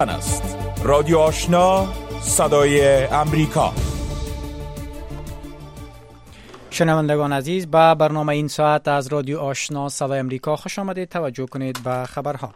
است رادیو آشنا، صدای امریکا. شنوندگان عزیز، به برنامه این ساعت از رادیو آشنا صدای امریکا خوش آمدید. توجه کنید به خبرها.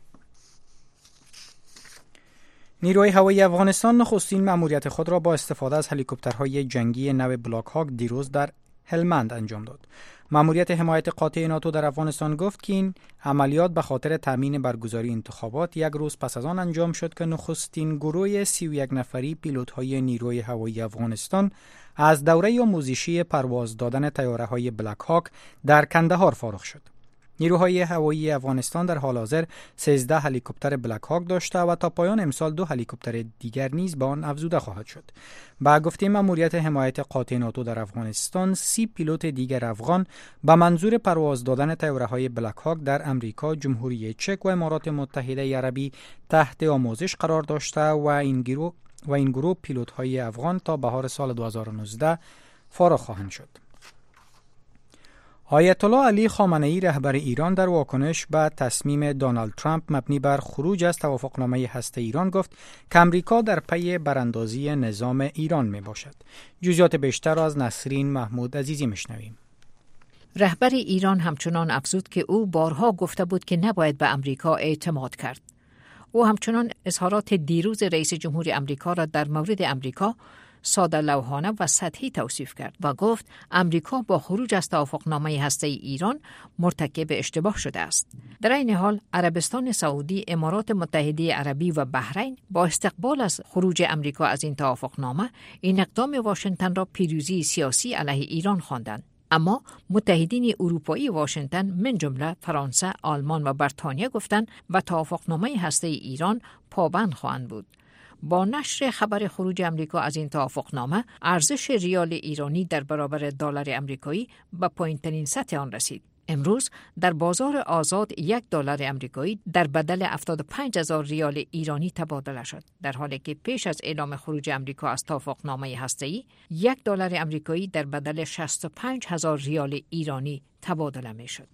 نیروی هوایی افغانستان نخستین مأموریت خود را با استفاده از هلیکوپترهای جنگی نو بلاک هاک دیروز در هلمند انجام داد. مأموریت حمایت قاطع ناتو در افغانستان گفت که این عملیات به خاطر تامین برگزاری انتخابات یک روز پس از آن انجام شد که نخستین گروه 31 نفری پیلوت‌های نیروی هوایی افغانستان از دوره آموزشی پرواز دادن طیاره‌های بلاک هاک در کندهار فارغ شد. نیروهای هوایی افغانستان در حال حاضر 13 هلیکوپتر بلاک هاک داشته و تا پایان امسال 2 هلیکوپتر دیگر نیز به آن افزوده خواهد شد. با گفته مأموریت حمایت قاطع ناتو در افغانستان، 30 پیلوت دیگر افغان به منظور پرواز دادن طیاره‌های بلاک هاک در امریکا، جمهوری چک و امارات متحده عربی تحت آموزش قرار داشته و این گروه پیلوت‌های افغان تا بهار سال 2019 فارغ خواهند شد. آیت الله علی خامنه‌ای رهبر ایران در واکنش به تصمیم دونالد ترامپ مبنی بر خروج از توافقنامه هسته ایران گفت که امریکا در پی براندازی نظام ایران می باشد. جزئیات بیشتر را از نسرین محمود عزیزی میشنویم. رهبر ایران همچنان افزود که او بارها گفته بود که نباید به امریکا اعتماد کرد. او همچنان اظهارات دیروز رئیس جمهور امریکا را در مورد امریکا ساده لوحانه و سطحی توصیف کرد و گفت امریکا با خروج از توافقنامه هسته ایران مرتکب اشتباه شده است. در این حال عربستان سعودی، امارات متحده عربی و بحرین با استقبال از خروج امریکا از این توافقنامه این اقدام واشنگتن را پیروزی سیاسی علیه ایران خواندند. اما متحدین اروپایی واشنگتن من جمله فرانسه، آلمان و بریتانیا گفتند و توافقنامه هسته ایران پابند خواهند بود. با نشر خبر خروج امریکا از این توافقنامه، ارزش ریال ایرانی در برابر دلار امریکایی به پایین‌ترین سطح آن رسید. امروز در بازار آزاد $1 امریکایی در بدل 75,000 ریال ایرانی تبادله شد، در حالی که پیش از اعلام خروج امریکا از توافقنامه هسته‌ای $1 امریکایی در بدل 65,000 ریال ایرانی تبادله می‌شد.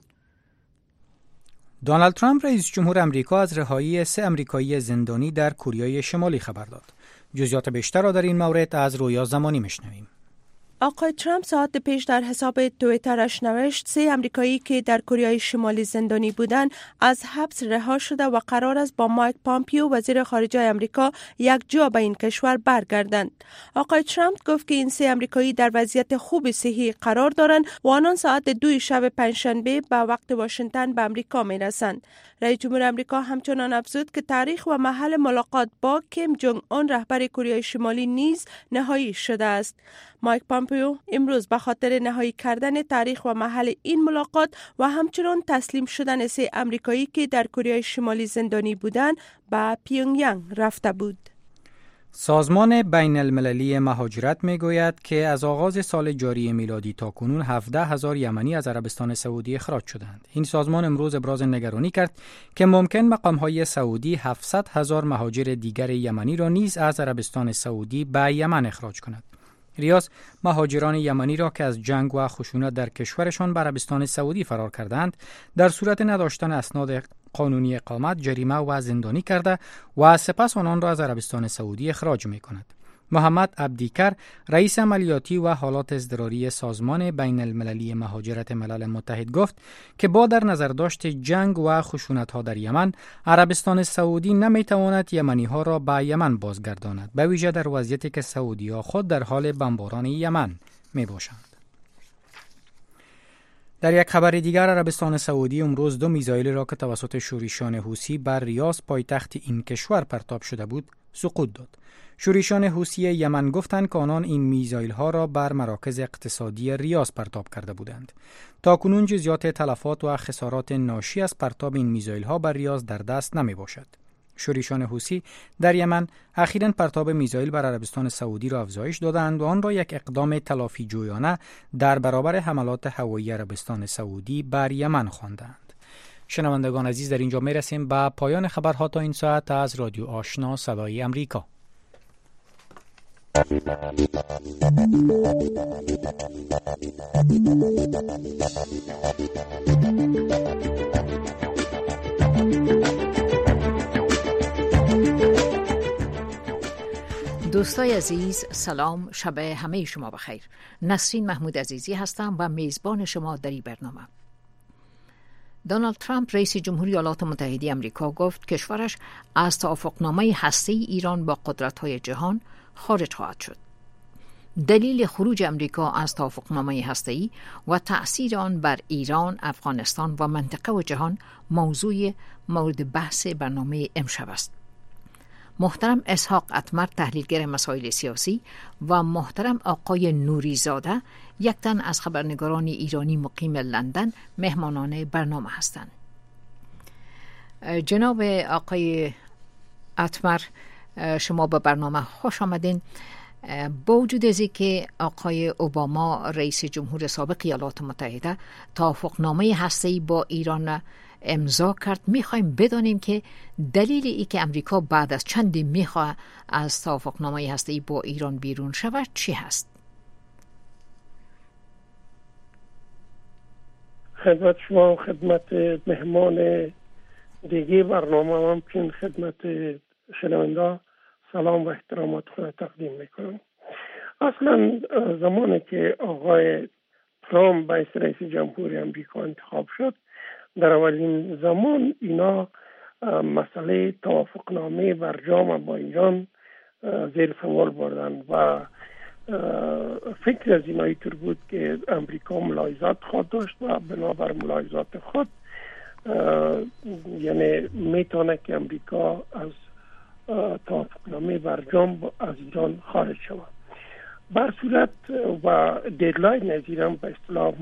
دونالد ترامپ رئیس جمهور امریکا از رهایی 3 امریکایی زندانی در کره شمالی خبر داد. جزئیات بیشتر را در این مورد از رویا زمانی میشنویم. آقای ترامپ ساعت پیش در حساب توییترش نوشت 3 امریکایی که در کره شمالی زندانی بودند از حبس رها شده و قرار است با مایک پامپیو وزیر خارجه امریکا یک جا به این کشور برگردند. آقای ترامپ گفت که این 3 امریکایی در وضعیت خوب صحی قرار دارند و آنان ساعت 2 شب پنجشنبه به وقت واشنگتن به امریکا می رسند. رئیس جمهور امریکا همچنان افزود که تاریخ و محل ملاقات با کیم جونگ اون رهبر کره شمالی نیز نهایی شده است. مایک پامپیو امروز به خاطر نهایی کردن تاریخ و محل این ملاقات و همچنان تسلیم شدن 3 امریکایی که در کره شمالی زندانی بودند به پیونگیانگ رفته بود. سازمان بین المللی مهاجرت می گوید که از آغاز سال جاری میلادی تا کنون 17,000 یمنی از عربستان سعودی اخراج شدند. این سازمان امروز ابراز نگرانی کرد که ممکن مقام‌های سعودی 700,000 مهاجر دیگر یمنی را نیز از عربستان سعودی به یمن اخراج کند. ریاض مهاجران یمنی را که از جنگ و خشونت در کشورشان به عربستان سعودی فرار کردند در صورت نداشتن اسناد قانونی اقامت جریمه و زندانی کرده و سپس آنان را از عربستان سعودی اخراج می کند. محمد عبدیکر رئیس عملیاتی و حالات اضطراری سازمان بین المللی مهاجرت ملل متحد گفت که با در نظر داشت جنگ و خشونت‌ها در یمن، عربستان سعودی نمی‌تواند یمنی‌ها را به یمن بازگرداند، به ویژه در وضعیتی که سعودی‌ها خود در حال بمباران یمن می‌باشند. در یک خبر دیگر، عربستان سعودی امروز 2 میزایل را که توسط شورشیان حوثی بر ریاض پایتخت این کشور پرتاب شده بود سقوط داد. شورشیان حوثی یمن گفتند که آنان این میزایل ها را بر مراکز اقتصادی ریاض پرتاب کرده بودند. تاکنون جزئیات تلفات و خسارات ناشی از پرتاب این میزایل ها بر ریاض در دست نمی باشد. شورشیان حوثی در یمن اخیراً پرتاب میزایل بر عربستان سعودی را افزایش دادند و آن را یک اقدام تلافی جویانه در برابر حملات هوایی عربستان سعودی بر یمن خواندند. شنوندگان عزیز، در اینجا می رسیم به پایان خبرها تا این ساعت از رادیو آشنا صدای امریکا. دوستای عزیز، سلام، شب همه شما بخیر. نسرین محمود عزیزی هستم و میزبان شما در این برنامه. دونالد ترامپ رئیس جمهوری ایالات متحده آمریکا گفت کشورش از توافقنامه هسته‌ای ایران با قدرت‌های جهان خارج خواهد شد. دلیل خروج آمریکا از توافقنامه هسته‌ای و تأثیر آن بر ایران، افغانستان و منطقه و جهان موضوع مورد بحث برنامه امشب است. محترم اسحاق اتمر، تحلیلگر مسائل سیاسی، و محترم آقای نوریزاده، یک تن از خبرنگاران ایرانی مقیم لندن، مهمانان برنامه هستند. جناب آقای اتمر، شما به برنامه خوش آمدین. با وجود از که آقای اوباما رئیس جمهور سابق ایالات متحده توافقنامه هسته‌ای با ایران امضا کرد، میخوایم بدانیم که دلیل ای که امریکا بعد از چندی میخواه از توافقنامه هسته‌ای با ایران بیرون شود چی هست؟ خدمت شما، خدمت مهمان دیگه برنامه همچنین خدمت شنونده سلام و احترامات خود تقدیم میکنم. اصلا زمانی که آقای ترامپ به رئیس جمهوری آمریکا انتخاب شد، در اولین زمان اینا مسئله توافقنامه برجام با ایران زیر سوال بردن و فکر از اینا اینطور بود که امریکا ملاحظات خود داشت و بنابر ملاحظات خود یعنی میتونه که امریکا از توافقنامه برجام از ایران خارج شود. بر صورت و دیدلاین از ایران به اصطلاح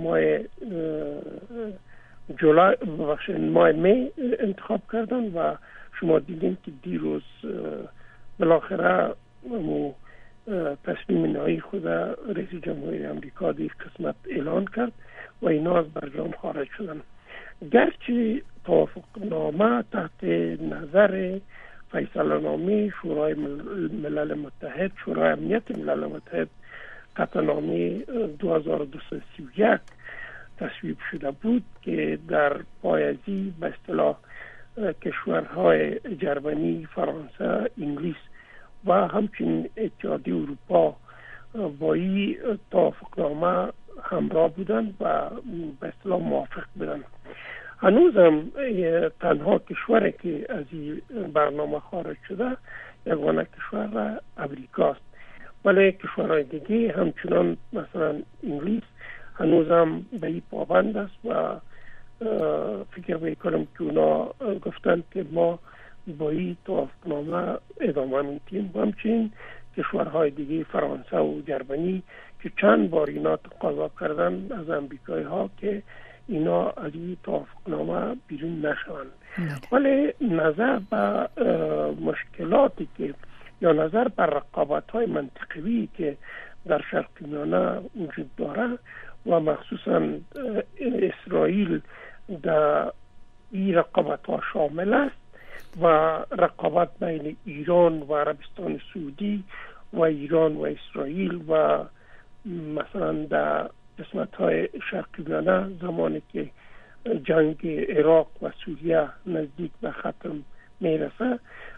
ماه می انتخاب کردن و شما دیدین که دیروز بالاخره تصمیم نهایی خود رئیس جمهوری آمریکا در قسمت اعلان کرد و اینا از برجام خارج شدن. گرچه توافقنامه تحت نظر فیصله نامه شورای ملل متحد، شورای امنیت ملل متحد، قطعنامه 2231 تصویب شده بود که در پایازی به اصطلاح کشورهای جرمنی، فرانسه، انگلیس و همچنین اتحادیه اروپا با این توافقنامه همراه بودند و به اصطلاح موافق بودند. هنوزم تنها کشوری که از این برنامه خارج شده یگانه کشور امریکاست، ولی کشورهای دیگه همچنان مثلا انگلیس هنوزم به این پابند است و فکر میکنم که اونا گفتند که ما با این توافقنامه ادامه میدیم. و همچنین کشورهای دیگه فرانسه و جرمنی که چند بار اینا تقاضا کردن از امریکایی ها که اینا از این توافقنامه بیرون نشوند. ولی نظر به مشکلاتی که یا نظر بر رقابت‌های منطقوی که در شرق میانه وجود داره و مخصوصا اسرائیل در این رقابت‌ها شامل است و رقابت بین ایران و عربستان سعودی و ایران و اسرائیل و مثلا در قسمت‌های شرق میانه زمانی که جنگ عراق و سوریه نزدیک به ختم میرسه،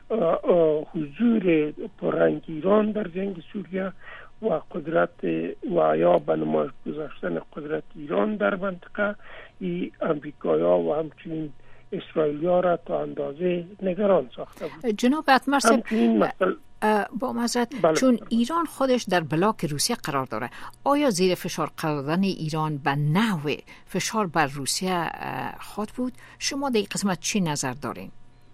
حضور پررنگ ایران در جنگ سوریه و قدرت و یا به نمایش گذاشتن قدرت ایران در منطقه، ای امریکایا و همچنین اسرائیلیا را تا اندازه نگران ساخته بود. جناب اتمر با معذرت، چون ایران خودش در بلاک روسیه قرار داره، آیا زیر فشار قرار دادن ایران به نحو فشار بر روسیه خود بود؟ شما در این قسمت چی نظر دارین؟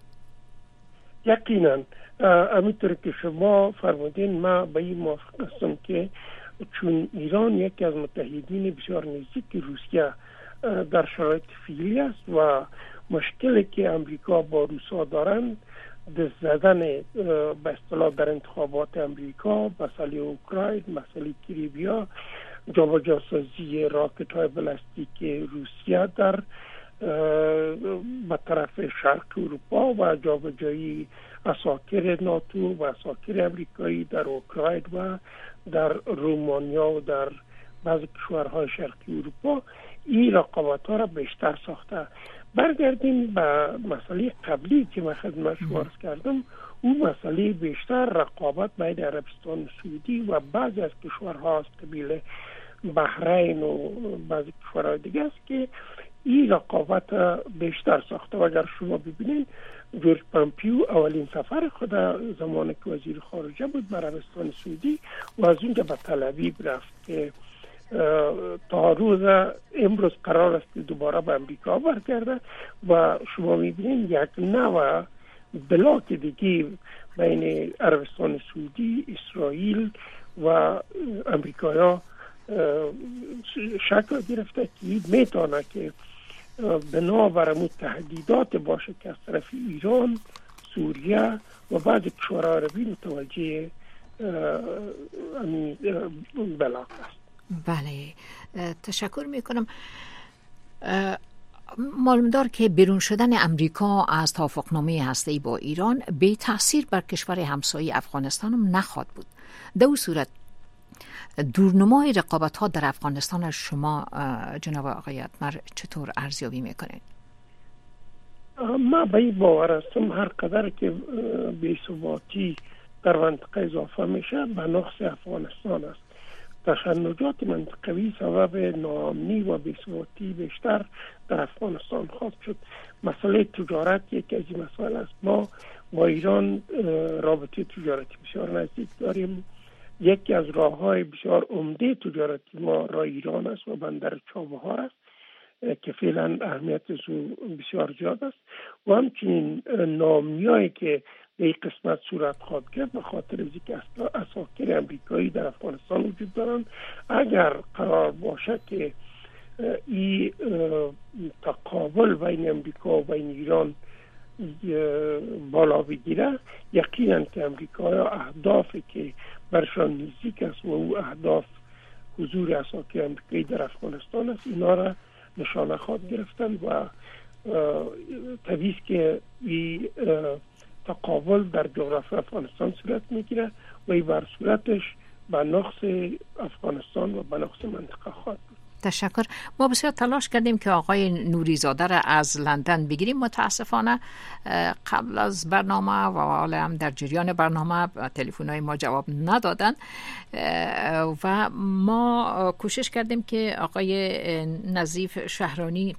یقینا همینطور که شما فرمودین ما به این موافق هستم که چون ایران یکی از متحدین بسیار نزدیک روسیه در شرایط فعلی است و مشکلی که امریکا با روسا دارند دست زدن به اصطلاح در انتخابات امریکا، مسئله اوکراین، مسئله کریمیا، جابجاسازی راکت های بلاستیک روسیه در به طرف شرق اروپا و جابجایی اساکر ناتو و اساکر امریکایی در اوکراین و در رومانیا و در بعضی کشورهای شرقی اروپا این رقابت ها را بیشتر ساخته. برگردیم به مسئله قبلی که من خدمت شما عرض کردم، اون مسئله بیشتر رقابت بین عربستان سعودی و بعضی از کشورها است قبیل بحرین و بعضی کشورهای دیگه است که این رقابت بیشتر ساخته. و اگر شما ببینید جورج پامپیو اولین سفر خود زمانی که وزیر خارجه بود به عربستان سعودی و از اونجا به تل آویو رفت که تا روز امروز قرار است که دوباره به امریکا برگرده و شما میبینید یک نوع بلاک دیگه بین عربستان سعودی، اسرائیل و امریکایا شکل گرفته که میتونه که بنابر تهدیدات باشه که از طرف ایران، سوریه و بعض کشورهای عربی متوجه بلاک است. بله، تشکر میکنم. معلومدار که بیرون شدن امریکا از توافقنامه هسته‌ای با ایران بی تأثیر بر کشور همسایه افغانستان هم نخواهد بود. در اون صورت دورنمای رقابت‌ها در افغانستان از شما جناب آقای اتمر چطور ارزیابی میکنید؟ ما به این باور هستم هر قدر که بی‌ثباتی در منطقه اضافه میشه به نقص افغانستان است. تشنجات منطقوی سبب ناامنی و بی‌ثباتی بیشتر در افغانستان خواهد شد. مسئله تجارت یکی از این مسائل است. ما با ایران رابطه تجارتی بسیار نزدیک داریم. یکی از راه‌های بسیار عمده تجارتی ما راه ایران است و بندر چابهار است که فعلا اهمیت او بسیار زیاد است و همچنین ناامنی‌هایی که به این قسمت صورت خواهد گرفت به خاطر از اینکه اساکر امریکایی در افغانستان وجود دارند. اگر قرار باشه که این تقابل بین امریکا و بین ایران بالا بگیره، یقینا که امریکا اهدافی که برشان نزدیک است و او اهداف حضور اساکر امریکایی در افغانستان است، اینا را نشانه خواهد گرفتن و طبیعی است که این تقابل در جغرافی افغانستان صورت میگیره و این بر صورتش به نقص افغانستان و به نقص منطقه خواهد بود. تشکر. ما بسیار تلاش کردیم که آقای نوریزاده را از لندن بگیریم، متاسفانه قبل از برنامه و حالا هم در جریان برنامه تلفن‌های ما جواب ندادن و ما کوشش کردیم که آقای نظیف شهرانی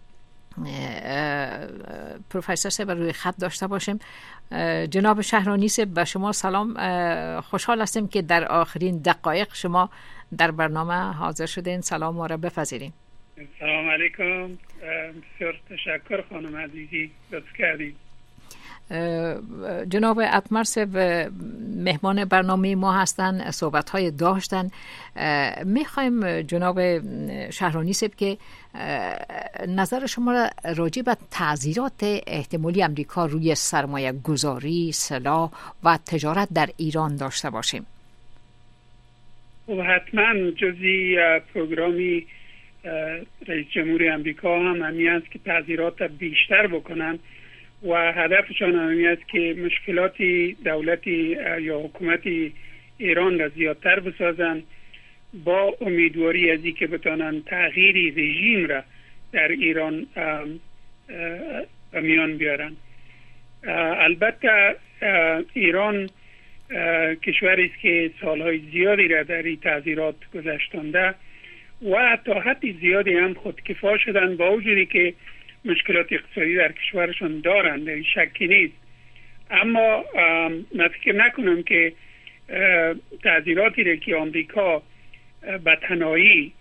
پروفسور صاحب روی خط داشته باشیم. جناب شهرانی صاحب، به شما سلام. خوشحال هستیم که در آخرین دقایق شما در برنامه حاضر شدین. سلام ما را بپذیرین. سلام علیکم. بسیار تشکر خانم عزیزی، لطف کردین. جناب اتمر صاحب مهمان برنامه ما هستن، صحبت‌های داشتن. میخوایم جناب شهرانی صاحب که نظر شما را راجع به تعزیرات احتمالی امریکا روی سرمایه گذاری، سلاح و تجارت در ایران داشته باشیم. و حتما جزئی پروگرامی رئیس جمهوری امریکا هم همی است که تعزیرات بیشتر بکنن و هدفشان همی است که مشکلات دولتی یا حکومت ایران را زیادتر بسازن با امیدواری از اینکه بتانن تغییر رژیم را در ایران میان بیارن. البته ایران کشوری است که سالهای زیادی را در این تعزیرات گذشتانده و تا حد زیادی هم خودکفا شدن، با وجودی که مشکلات اقتصادی در کشورشون دارند، در شکی نیست. اما من فکر نکنم که تعزیراتی را که آمریکا به تنهایی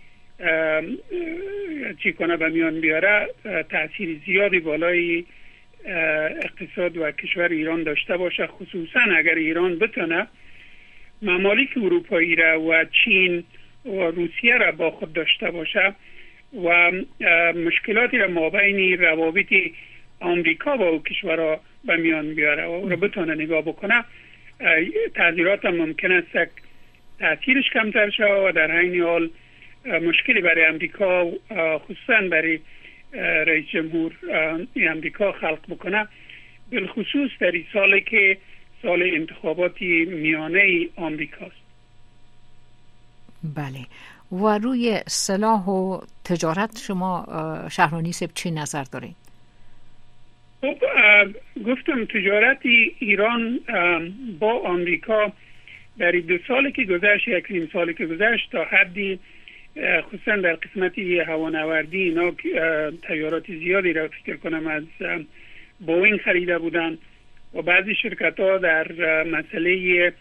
چی کنه به میان بیاره تأثیر زیادی بالای اقتصاد و کشور ایران داشته باشه، خصوصا اگر ایران بتونه ممالک اروپایی را و چین و روسیه را با خود داشته باشه و مشکلاتی را مابین روابط آمریکا با او کشورها به میان بیاره و او را بتونه نگاه بکنه، تعزیرات هم ممکن است تأثیرش کمتر شود و در عین حال مشکلی برای امریکا خصوصا برای رئیس جمهور امریکا خلق بکنه، بالخصوص در این سالی که سال انتخاباتی میانه آمریکاست. بله، و روی سلاح و تجارت شما شهرانی صاحب چی نظر دارین؟ خب گفتم تجارت ایران با آمریکا در 2 سالی که گذشت، 1 سالی که گذشت، تا حدی خصوصا در قسمت هوانوردی اینا تجارت زیادی را فکر کنم از بوئینگ خریده بودن و بعضی شرکت ها در مسئله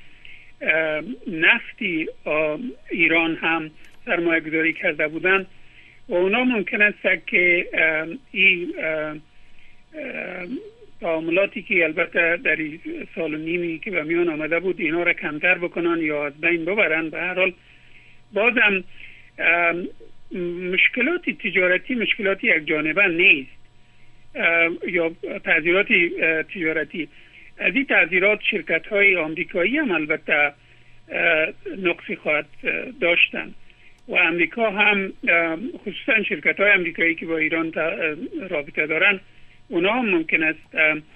نفتی ایران هم سرمایه گذاری کرده بودن و اونا ممکن است که این تعاملاتی که البته در 1.5 سال که به میان آمده بود اینا را کمتر بکنن یا از بین ببرن. به هر حال بازم مشکلات تجارتی مشکلات یک جانبه نیست یا تعذیرات تجارتی. از این تعذیرات شرکت های آمریکایی هم البته نقصی خواهد داشتن و امریکا هم خصوصا شرکت های آمریکایی که با ایران رابطه دارن اونا هم ممکن است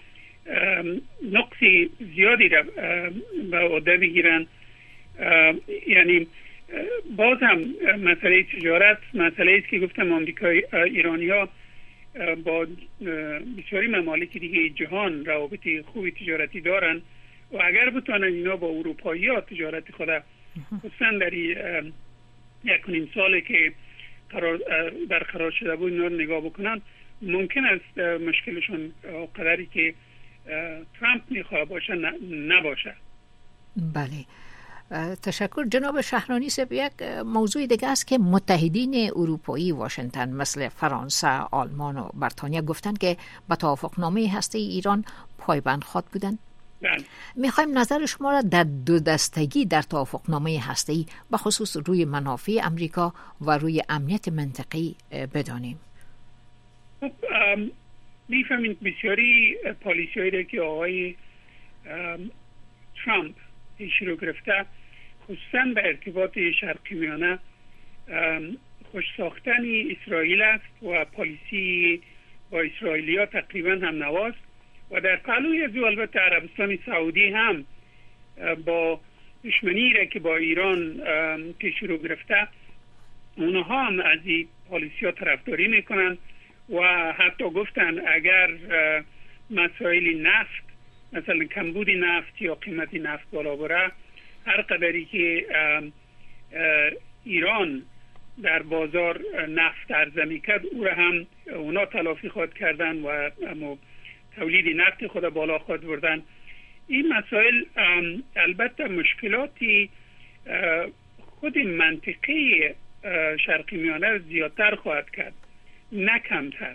نقصی زیادی را به عهده بگیرن. یعنی باز هم مسئله تجارت مسئله است که گفتم ایرانی ها با بسیاری ممالک دیگه جهان روابط خوبی تجارتی دارن و اگر بتونن اینا با اروپایی ها تجارت خود خصوصا در 1.5 ساله که برقرار شده بود اینا رو نگاه بکنن ممکن است مشکلشون قدری که ترامپ میخواه باشه نباشه. بله تشکر جناب شهرانی صاحب. یک موضوع دیگه است که متحدین اروپایی واشنگتن مثل فرانسه، آلمان و بریتانیا گفتن که به توافقنامه هسته‌ای ایران پایبند خواهد بودند. میخوایم نظر شما را در 2 دستگی در توافقنامه هسته‌ای به خصوص روی منافع امریکا و روی امنیت منطقی بدانیم. خب میفهمید بسیاری پالیسی‌هایی که آقای ترامپ شروع گرفته خصوصا به ارتباط شرقی میانه خوش ساختن اسرائیل است و پالیسی با اسرائیلیا تقریبا هم نواست و در پهلوی از البته عربستان سعودی هم با دشمنی را که با ایران پیش رو گرفته اونها هم از این پالیسی ها طرفداری میکنن و حتی گفتن اگر مسائل نفت مثلا کمبود نفت یا قیمت نفت بالا بره هر قدری که ایران در بازار نفت عرضه میکرد او را هم اونا تلافی خواهد کردن و تولید نفت خود بالا خواهد بردن. این مسائل البته مشکلاتی خود منطقه شرقی میانه زیادتر خواهد کرد نه کمتر.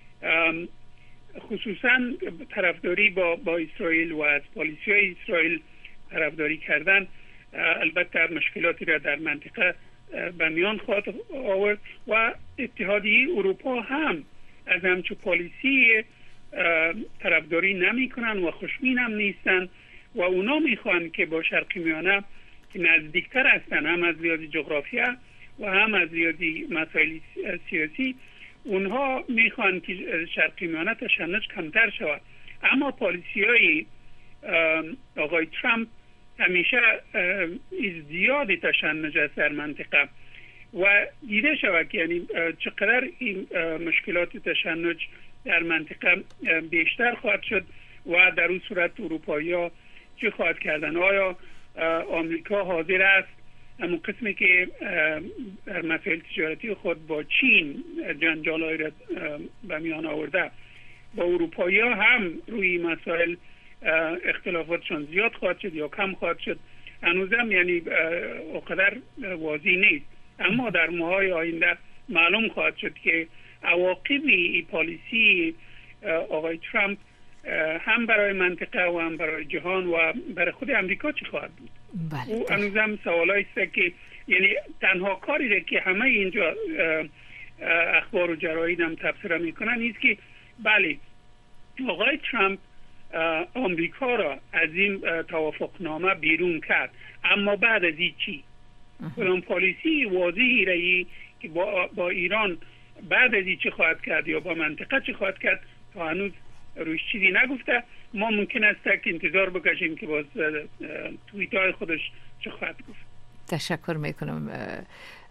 خصوصا طرفداری با اسرائیل و از پالیسی های اسرائیل طرفداری کردن البته مشکلاتی را در منطقه به میان خواهد آورد و اتحادیه اروپا هم از همچون پالیسی طرفداری نمی کنن و خوشبین هم نیستن و اونا میخوان که با شرقی میانه که نزدیکتر هستن هم از لحاظ جغرافیا و هم از لحاظ مسائل سیاسی اونها میخوان که شرقی میانه تشنج کمتر شود. اما پالیسی های آقای ترامپ همیشه ازدیاد تشنج است در منطقه و دیده شود که یعنی چقدر این مشکلات تشنج در منطقه بیشتر خواهد شد و در اون صورت اروپایی ها چه خواهد کردن؟ آیا آمریکا حاضر است اما قسمی که در مسائل تجارتی خود با چین جنجال‌های را به میان آورده با اروپایی ها هم روی مسائل اختلافاتشون زیاد خواهد شد یا کم خواهد شد؟ هنوزم یعنی اونقدر واضح نیست، اما در ماهای آینده معلوم خواهد شد که عواقبی پالیسی آقای ترامپ هم برای منطقه و هم برای جهان و برای خود امریکا چی خواهد بود. او هنوزم سوالایی است که یعنی تنها کاری که همه اینجا اخبار و جراید هم تبصره میکنن نیست که بله آقای ترامپ آمریکا را از این توافقنامه بیرون کرد، اما بعد از این چی؟ کدام پالیسی واضحی رایی که با ایران بعد از این چی خواهد کرد یا با منطقه چی خواهد کرد تا هنوز روش چیزی نگفته. ما ممکن است که انتظار بکشیم که باز توییت های خودش چه خواهد گفت. تشکر میکنم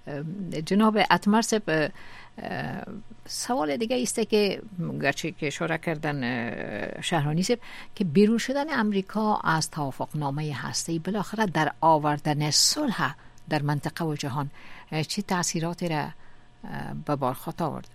جناب اتمر صاحب، سوال دیگه است که گرچه که اشاره کردن شهرانی صاحب که بیرون شدن امریکا از توافقنامه هسته‌ای بالاخره در آوردن صلح در منطقه و جهان چه تأثیراتی را به بار خواهد آورد؟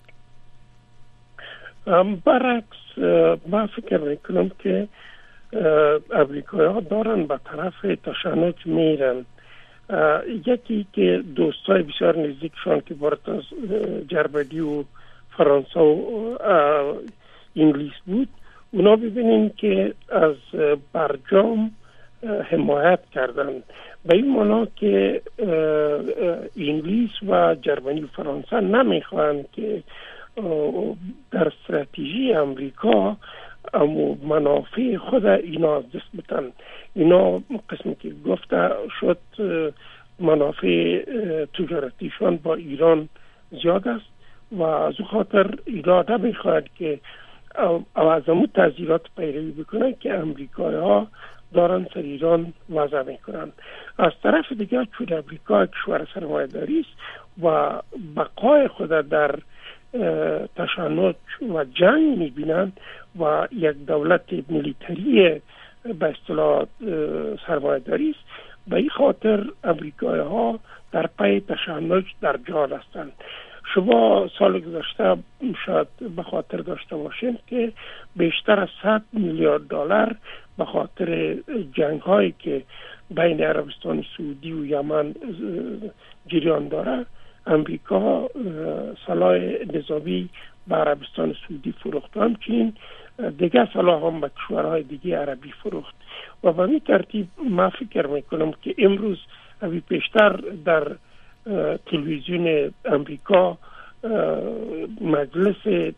برعکس من فکر میکنم که امریکایی ها دارن به طرف تشنج میرن. یکی که دوستای بسیار نزدیکشان که بارت از جرمنی و فرانسه و انگلیس بود، اونا ببینین که از برجام حمایت کردن، به این معنا که انگلیس و جرمنی و فرانسه نمیخوان که در استراتژی امریکا منافع خود اینا از دست بدن. اینا قسمی که گفته شد منافع تجارتیشان با ایران زیاد است و از او خاطر اینا نمیخواهد که از امو تعزیرات پیروی بکنن که امریکایی ها دارن سر ایران وضع میکنن. از طرف دیگر چون امریکا کشور سرمایه‌داری است و بقای خود در تشنج و جنگ میبینند و یک دولت میلیتری به اصطلاح سرمایه‌داری است، به این خاطر امریکایی ها در پی تشنج در جهان هستند. شما سال گذشته شاید به خاطر داشته باشید که بیشتر از 100 میلیارد دلار به خاطر جنگ هایی که بین عربستان سعودی و یمن جریان داره، امریکا سلاح نظامی به عربستان سعودی فروخت، همچنین دیگه سلاح هم به کشورهای دیگه عربی فروخت. و به این ترتیب من فکر میکنم که امروز پیشتر در تلویزیون امریکا مجلس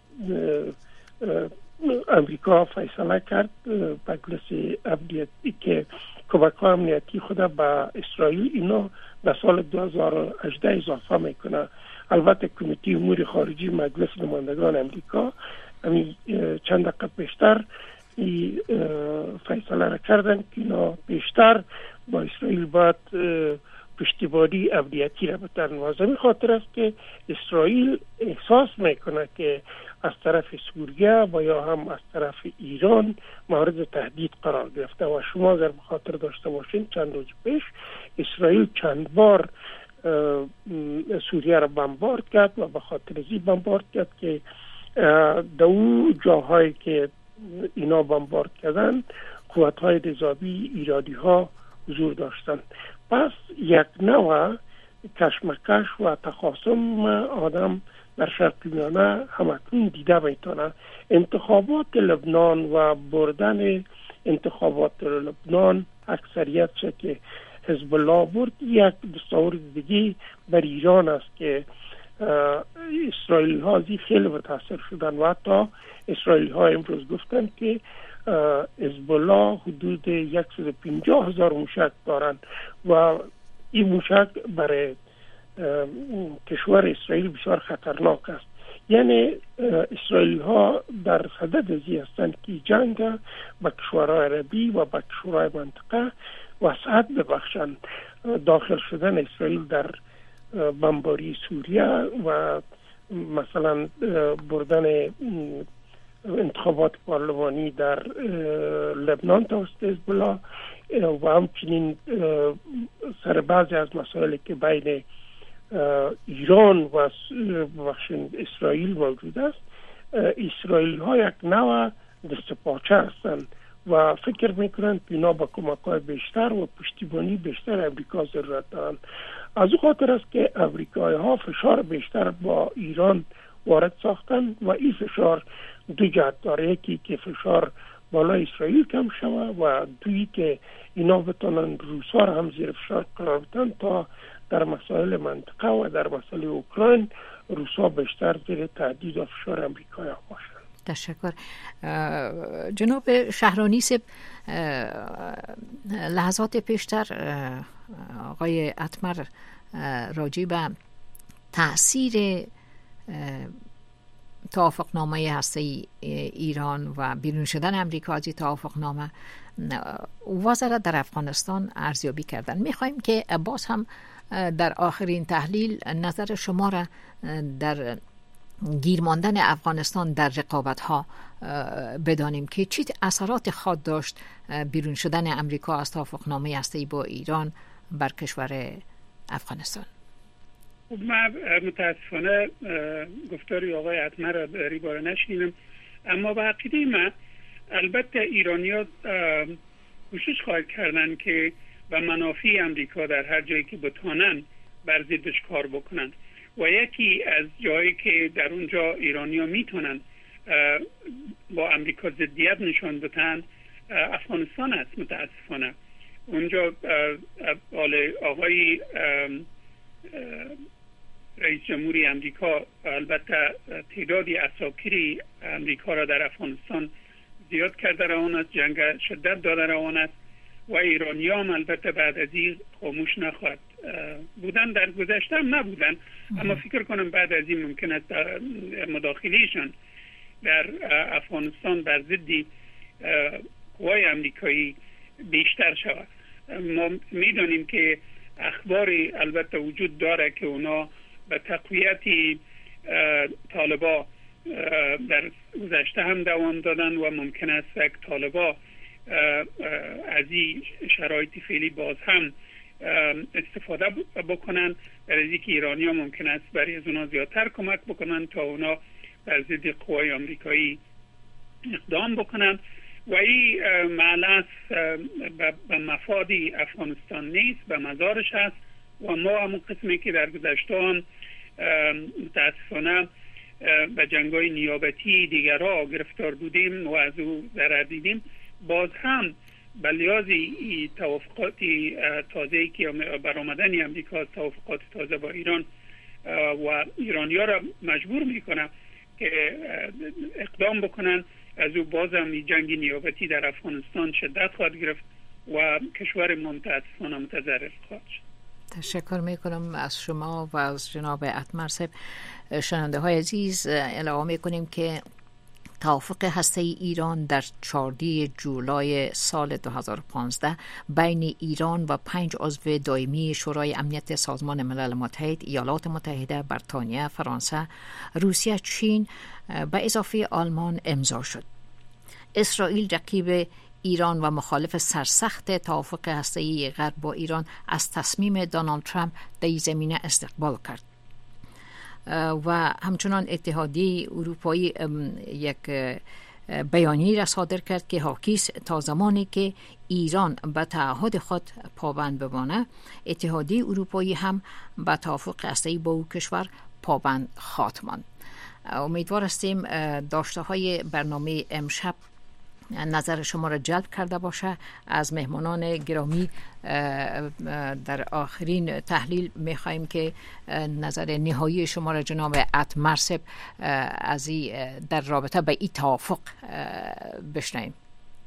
امریکا فیصله کرد، مجلس امنیتی که کمک‌های امنیتی خود به اسرائیل اینا به سال 2018 اضافه میکنه. البته کمیته امور خارجی مجلس نمایندگان امریکا چند دقیقه پیشتر فیصله را کردن که اینا بیشتر با اسرائیل باید پشتیبانی امنیتی را بتن. و از این خاطر است که اسرائیل احساس میکنه که از طرف سوریه و یا هم از طرف ایران مورد تهدید قرار گرفته. و شما اگر بخاطر داشته باشین چند روز پیش اسرائیل چند بار سوریه را بمبارد کرد و به خاطر ازی بمبارد کرد که در اون جاهایی که اینا بمبارد کردن قوت‌های نظامی ایرانی ها حضور داشتند. پس یک نوع کشمکش و تخاصم آدم در شرق میانه همکنون دیده میتونه. انتخابات لبنان و بردن انتخابات لبنان اکثریت چه که حزب الله برد، یک دستاورد دیگه بر ایران است که اسرائیلی ها زی خیلی متاثر شدن و حتی اسرائیلی ها امروز گفتن که حزب الله حدود 150,000 موشک دارند و این موشک برای کشور اسرائیل بسیار خطرناک است. یعنی اسرائیلی ها در صدد ازی هستند که جنگ با کشورهای عربی و با کشورهای منطقه وسعت ببخشند. داخل شدن اسرائیل در بمباری سوریه و مثلا بردن انتخابات پارلمانی در لبنان توسط حزب الله و همچنین سر بعضی از مسائلی که بین ایران و اسرائیل موجود است، اسرائیل ها یک نوع دست پاچه هستند و فکر میکنند بینا با کمک‌های بیشتر و پشتیبانی بیشتر امریکا ضرورت دارند. از او خاطر است که امریکایی ها فشار بیشتر با ایران وارد ساختن و این فشار دو جهت داره، یکی که فشار بالای اسرائیل کم شود و دویی که اینا بتونن روسا را هم زیر فشار قرار بدن تا در مسائل منطقه و در مسائل اوکراین روسا بیشتر زیر تهدید و فشار امریکایی ها باشن. تشکر. جناب شهرانی صاحب، لحظات پیشتر آقای اتمر راجع به تأثیر توافقنامه هسته‌ای ایران و بیرون شدن امریکا از توافقنامه وزرا در افغانستان ارزیابی کردن. میخوایم که باز هم در آخرین تحلیل نظر شما را در گیر ماندن افغانستان در رقابت ها بدانیم که چه اثرات خود داشت بیرون شدن امریکا از توافقنامه هسته‌ای با ایران بر کشور افغانستان. من متاسفانه گفتاری آقای اتمر را در این باره نشنیدم، اما به عقیده من البته ایرانی‌ها کوشش خواهد کردن که به منافع امریکا در هر جایی که بتوانن بر ضدش کار بکنن و یکی از جایی که در اونجا ایرانی‌ها میتونن با امریکا ضدیت نشان بدن افغانستان است. متاسفانه اونجا آقای رئیس جمهوری امریکا البته تعدادی عساکری امریکا را در افغانستان زیاد کرده روان است، جنگ شدت داده روان است و ایرانی هم البته بعد از این خاموش نخواهد بودن. در گذشته هم نبودن، اما فکر کنم بعد از این ممکن است مداخلهشان در افغانستان بر ضد قوای امریکایی بیشتر شود. ما میدانیم که اخباری البته وجود داره که اونا به تقویت طالبا در گذشته هم دوام دادن و ممکن است یک طالبا از این شرایط فعلی باز هم استفاده بکنن، در از اینکه ایرانی ها ممکن است برای از اونا زیادتر کمک بکنن تا اونا بر ضد قوای آمریکایی اقدام بکنن و این معلس به مفاد افغانستان نیست، به مزارش هست و ما همون قسمی که در گذشته هم متاسفانه به جنگای نیابتی دیگرها گرفتار بودیم و از او ضرر دیدیم، باز هم به لحاظ توافقات تازه‌ای که برآمدن امریکا از توافقات تازه با ایران و ایرانی‌ها را مجبور میکنه که اقدام بکنن، از او بازم جنگ نیابتی در افغانستان شدت خواهد گرفت و کشور متاسفانه متضرر خواهد شد. تشکر میکنم از شما و از جناب اتمر صاحب. شنونده های عزیز، اعلام میکنیم که توافق هسته‌ای ایران در 14 جولای سال 2015 بین ایران و 5 عضو دائمی شورای امنیت سازمان ملل متحد، ایالات متحده، بریتانیا، فرانسه، روسیه، چین به اضافه آلمان امضا شد. اسرائیل رقیب ایران و مخالف سرسخت توافق هسته‌ای غرب با ایران از تصمیم دونالد ترامپ در این زمینه استقبال کرد و همچنان اتحادیه اروپایی یک بیانیه را صادر کرد که حاکی است تا زمانی که ایران به تعهد خود پابند بمانه، اتحادیه اروپایی هم به توافق هسته‌ای با او کشور پابند خواهد ماند. امیدوار هستیم داشته های برنامه امشب نظر شما را جلب کرده باشه. از مهمانان گرامی در آخرین تحلیل میخوایم که نظر نهایی شما را جناب اتمر صاحب از در رابطه به این توافق بشنویم.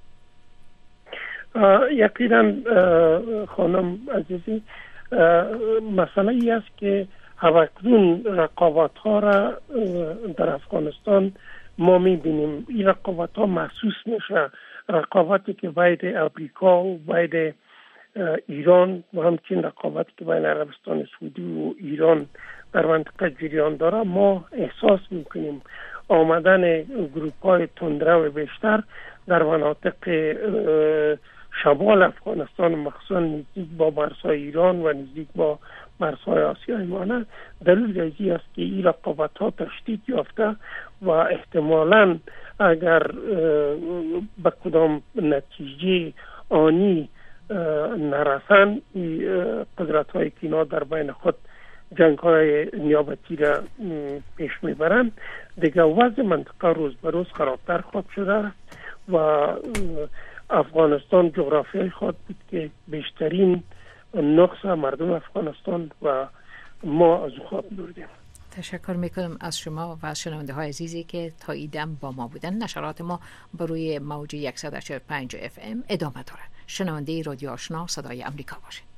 یقینا خانم عزیزی، مسئله ای است که همکنون رقابت ها را در افغانستان ما میبینیم. این رقابت ها محسوس میشه، رقابتی که بین امریکا و بین ایران و همچنین رقابتی که بین عربستان سعودی و ایران در منطقه جریان داره. ما احساس میکنیم آمدن گروپ های تندرو بیشتر در مناطق شمال افغانستان، مخصوصا نزدیک با مرزهای ایران و نزدیک با مرزهای آسیای مانه، دلیل ریزی است که این رقابت ها تشدید یافته و احتمالاً اگر به کدام نتیجه آنی نرسن، قدرت های که اینا در بین خود جنگ های نیابتی را پیش میبرن، دیگه وضع منطقه روز به روز خرابتر خواهد شده و افغانستان جغرافیای خود بود که بیشترین نقص مردم افغانستان و ما از خود بردیم. تشکر میکنم از شما و از شنونده های عزیزی که تا ایدم با ما بودن. نشرات ما بر روی موج 145 FM ادامه داره. شنونده رادیو آشنا صدای امریکا باشید.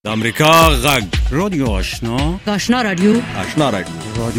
امریکا غږ رادیو آشنا آشنا رادیو